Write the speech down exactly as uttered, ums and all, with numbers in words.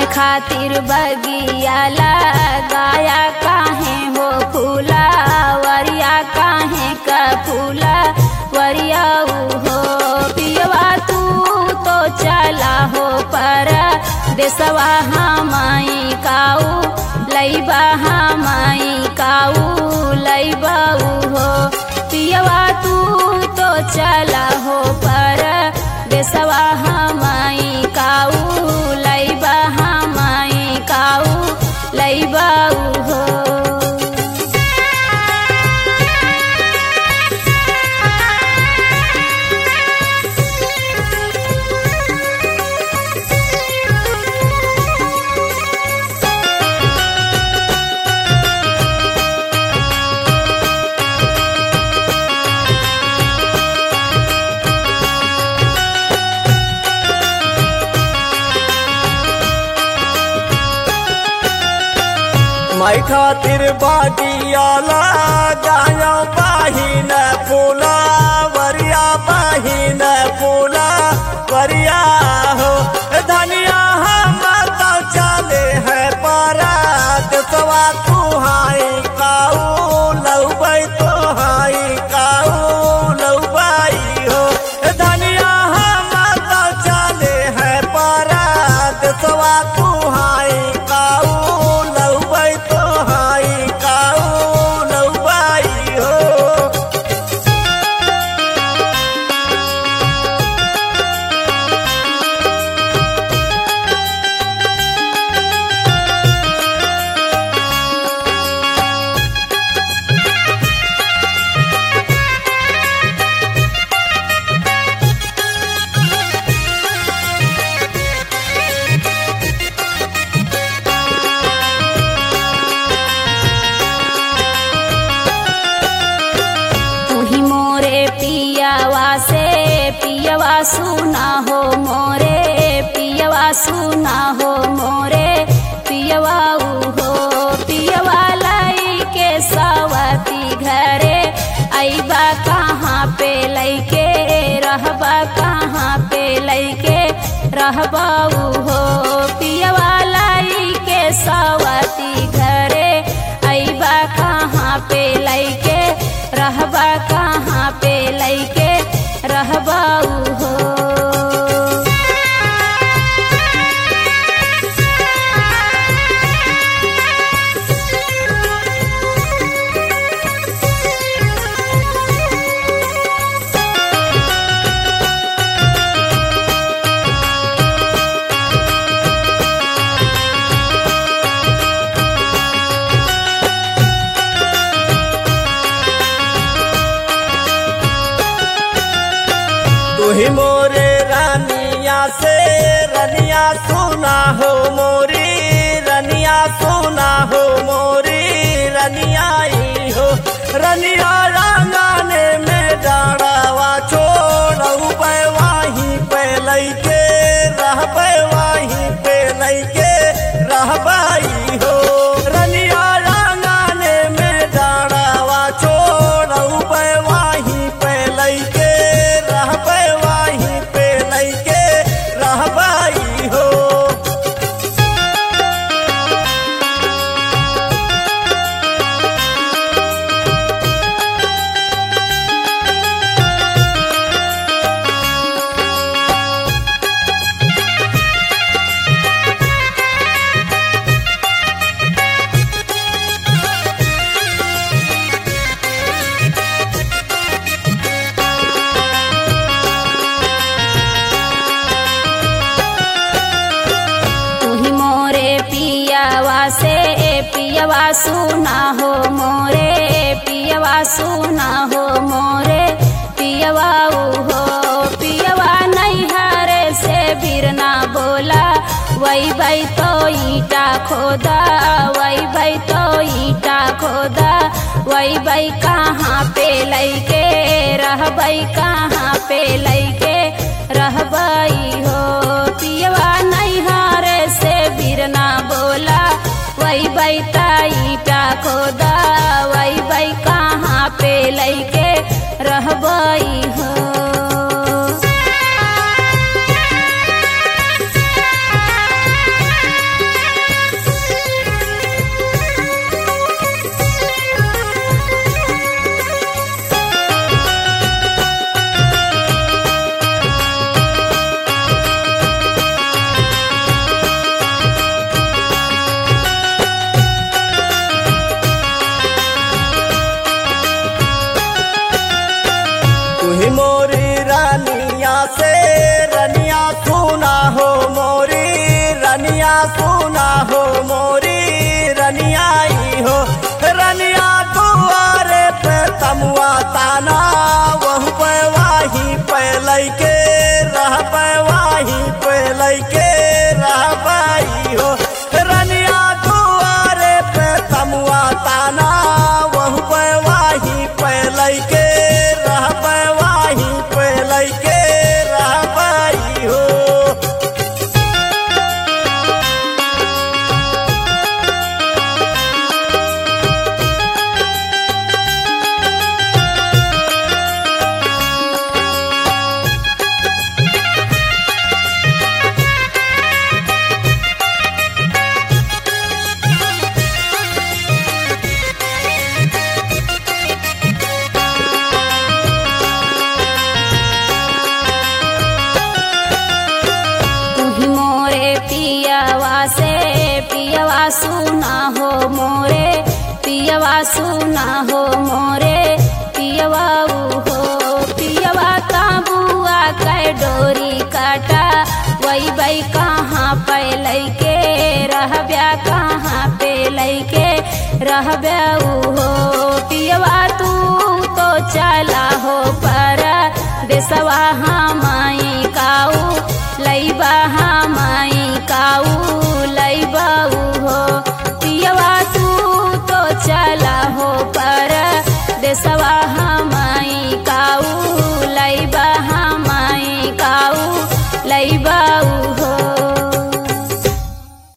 खातिर बगिया लगाया काहे हो फूला वरिया काहे का फूला वरिया हो पियवा तू तो चला हो पर देसवा हमाई काऊ लैबा हमाई काऊ लैबा हो पियवा तू तो चला हो पर देसवा हमाई काऊ लैबा हमाई काऊ लैबा हो माई खातिर बागिया लगाया बहिन फूला वरिया बहिन फूला वरिया हो धनिया हम तो चले है पारा देसवा तू हाई काऊ लौबै तो हाई काऊ लौबाई हो धनिया हम तो चले है पारा देसवा तू हाई काऊ पियवा से पियवा सुना हो मोरे पियवा सुना हो मोरे पियवा हो पियवा लाई के सवती घरे आईबा कहाँ पे लैके रहबा कहाँ पे लैके रहबा हो पियवा लाई के सवती घरे आईबा कहाँ पे लैके रहबा कहाँ पे लैके रहबा हो तुही मोरे रनिया से रनिया सुना हो मोरी रनिया सुना हो मोरी रनिया हो रनिया रंगाने में डाढ़ावा छोड़ऊ पे वहीं पे लैके रहबे वहीं पे लैके रहबाई हो रनिया रंगाने में डाढ़ावा छोड़ऊ पे वहीं पे लैके रहबे वहीं पे लैके रहबाई हो पियवा से पियवा सुना हो मोरे पियवा सुना हो मोरे पियवा हो पियवा नैहरे से बिरना बोला वही भाई तो ईटा खोदा वही भाई तो ईटा खोदा वही भाई कहाँ पे लैके रहबई कहाँ पे लैके रहबई हो पियवा नैहरे से बिरना बोला वही भाई ईटा खोदा वही भाई कहाँ पे लैके रहबई हो। सुना हो मोरी रनिया आई हो रनिया दुआरे पे तमुआ ताना वह पे वाही पे लैके रह पे वाही पे लैके रह पाई हो रनिया दुआरे पे तमुआ ताना वह पे वाही पे लैके रह पे वाही पे लैके रह पाई हो। पियवा से पियवा सुना हो मोरे पियवा सुना हो मोरे पियवा हो पियवा का बुआ कै डोरी काटा वही बई कहाँ पे लैके रहब्या कहाँ पे लैके रहब्या हो पियवा तू तो चला हो पर देसवा